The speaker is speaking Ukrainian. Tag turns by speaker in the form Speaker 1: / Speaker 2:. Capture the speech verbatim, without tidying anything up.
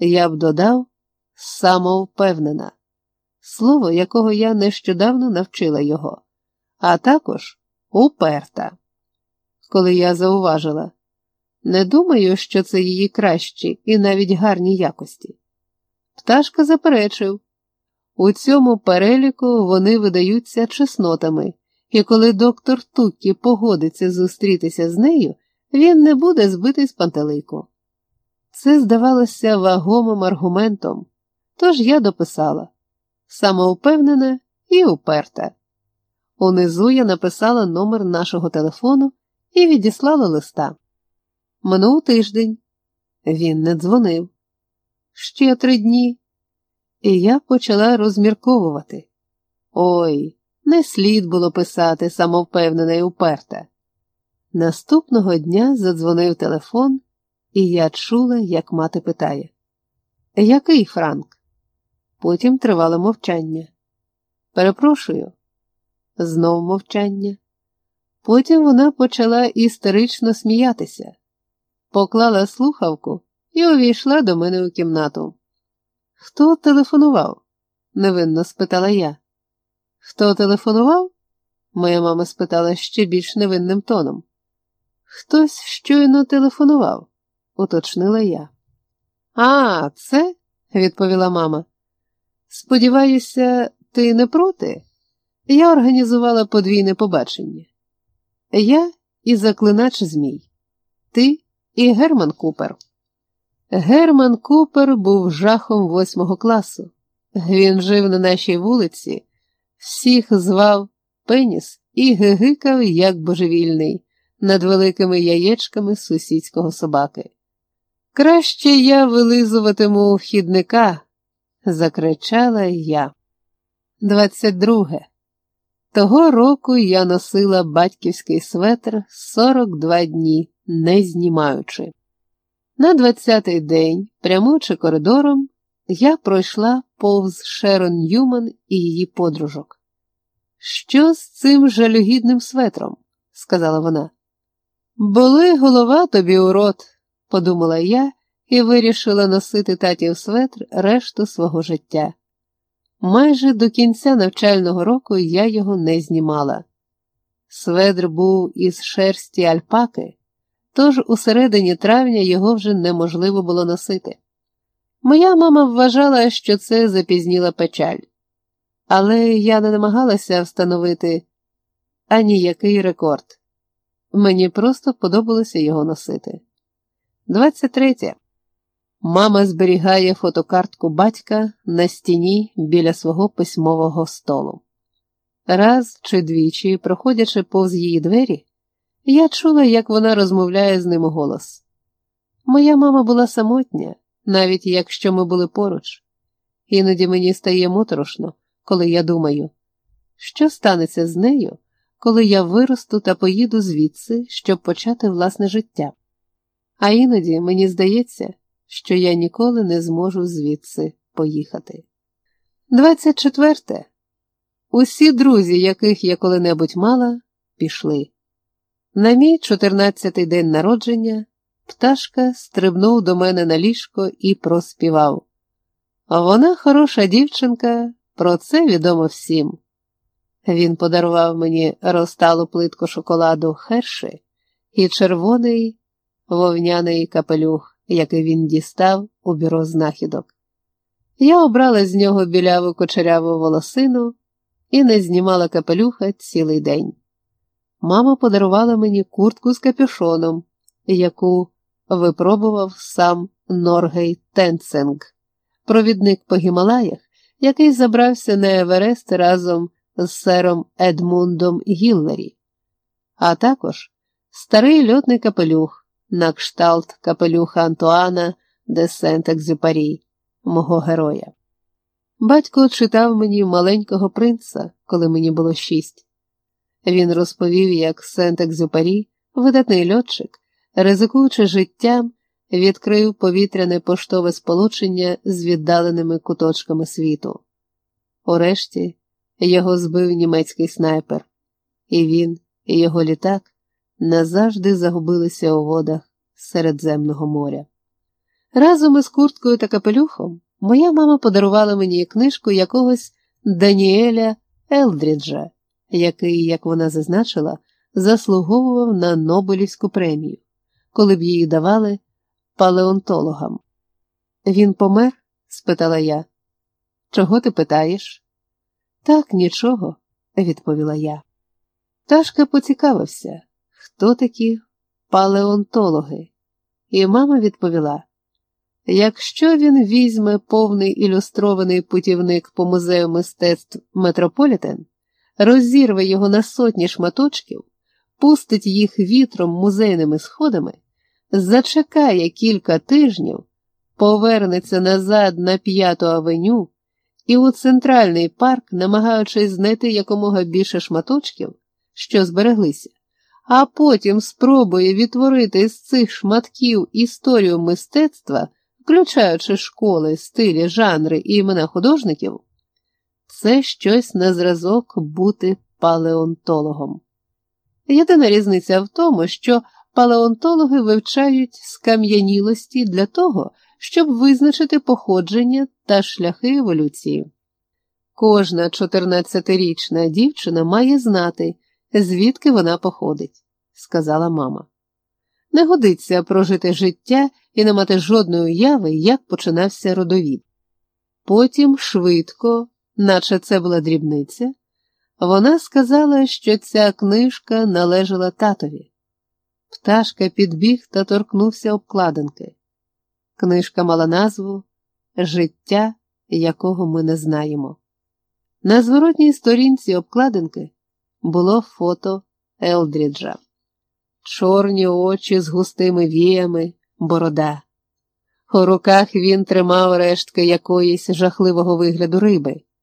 Speaker 1: Я б додав «самовпевнена», слово, якого я нещодавно навчила його, а також «уперта». Коли я зауважила, не думаю, що це її кращі і навіть гарні якості. Пташка заперечив, у цьому переліку вони видаються чеснотами, і коли доктор Туккі погодиться зустрітися з нею, він не буде збитий з пантелику. Це здавалося вагомим аргументом, тож я дописала «самовпевнена і уперта». Унизу я написала номер нашого телефону і відіслала листа. Минув тиждень. Він не дзвонив. Ще три дні. І я почала розмірковувати. Ой, не слід було писати «самовпевнена і уперта». Наступного дня задзвонив телефон, і я чула, як мати питає. «Який Франк?» Потім тривало мовчання. «Перепрошую». Знов мовчання. Потім вона почала істерично сміятися. Поклала слухавку і увійшла до мене у кімнату. «Хто телефонував?» – невинно спитала я. «Хто телефонував?» – моя мама спитала ще більш невинним тоном. «Хтось щойно телефонував», – уточнила я. «А, це?» – відповіла мама. «Сподіваюся, ти не проти? Я організувала подвійне побачення. Я і заклинач змій. Ти і Герман Купер». Герман Купер був жахом восьмого класу. Він жив на нашій вулиці, всіх звав Пеніс і гигикав, як божевільний, над великими яєчками сусідського собаки. «Краще я вилизуватиму вхідника», – закричала я. двадцять друге. Того року я носила батьківський светр сорок два дні, не знімаючи. На двадцятий день, прямуючи коридором, я пройшла повз Шерон Ньюман і її подружок. «Що з цим жалюгідним светром?» – сказала вона. «Боли голова тобі у рот», – подумала я і вирішила носити татів светр решту свого життя. Майже до кінця навчального року я його не знімала. Светр був із шерсті альпаки, тож у середині травня його вже неможливо було носити. Моя мама вважала, що це запізніла печаль. Але я не намагалася встановити аніякий рекорд. Мені просто подобалося його носити. двадцять третє. Мама зберігає фотокартку батька на стіні біля свого письмового столу. Раз чи двічі, проходячи повз її двері, я чула, як вона розмовляє з ним уголос. Моя мама була самотня, навіть якщо ми були поруч. Іноді мені стає моторошно, коли я думаю, що станеться з нею, коли я виросту та поїду звідси, щоб почати власне життя. А іноді мені здається, що я ніколи не зможу звідси поїхати. двадцять четверте. Усі друзі, яких я коли-небудь мала, пішли. На мій чотирнадцятий день народження Пташка стрибнув до мене на ліжко і проспівав. Вона хороша дівчинка, про це відомо всім. Він подарував мені розталу плитку шоколаду Херші і червоний вовняний капелюх, який він дістав у бюро знахідок. Я обрала з нього біляву кучеряву волосину і не знімала капелюха цілий день. Мама подарувала мені куртку з капюшоном, яку випробував сам Норгей Тенцинг, провідник по Гімалаях, який забрався на Еверест разом з сером Едмундом Гіллері, а також старий льотний капелюх на кшталт капелюха Антуана де Сент-Екзюпері, мого героя. Батько читав мені «Маленького принца», коли мені було шість. Він розповів, як Сент-Екзюпері, видатний льотчик, ризикуючи життям, відкрив повітряне поштове сполучення з віддаленими куточками світу. Урешті його збив німецький снайпер, і він, і його літак назавжди загубилися у водах Середземного моря. Разом із курткою та капелюхом моя мама подарувала мені книжку якогось Даніеля Елдріджа, який, як вона зазначила, заслуговував на Нобелівську премію, коли б її давали палеонтологам. «Він помер?» – спитала я. «Чого ти питаєш?» «Так, нічого», – відповіла я. Пташка поцікавився, хто такі палеонтологи, і мама відповіла: якщо він візьме повний ілюстрований путівник по музею мистецтв Метрополітен, розірве його на сотні шматочків, пустить їх вітром музейними сходами, зачекає кілька тижнів, повернеться назад на П'яту авеню і у Центральний парк, намагаючись знайти якомога більше шматочків, що збереглися, а потім спробує відтворити з цих шматків історію мистецтва, включаючи школи, стилі, жанри і імена художників, це щось на зразок бути палеонтологом. Єдина різниця в тому, що палеонтологи вивчають скам'янілості для того, щоб визначити походження та шляхи еволюції. Кожна чотирнадцятирічна дівчина має знати, звідки вона походить, сказала мама. Не годиться прожити життя і не мати жодної уяви, як починався родовід. Потім швидко, наче це була дрібниця, вона сказала, що ця книжка належала татові. Пташка підбіг та торкнувся обкладинки. Книжка мала назву «Життя, якого ми не знаємо». На зворотній сторінці обкладинки було фото Елдріджа. Чорні очі з густими віями, борода. У руках він тримав рештки якоїсь жахливого вигляду риби.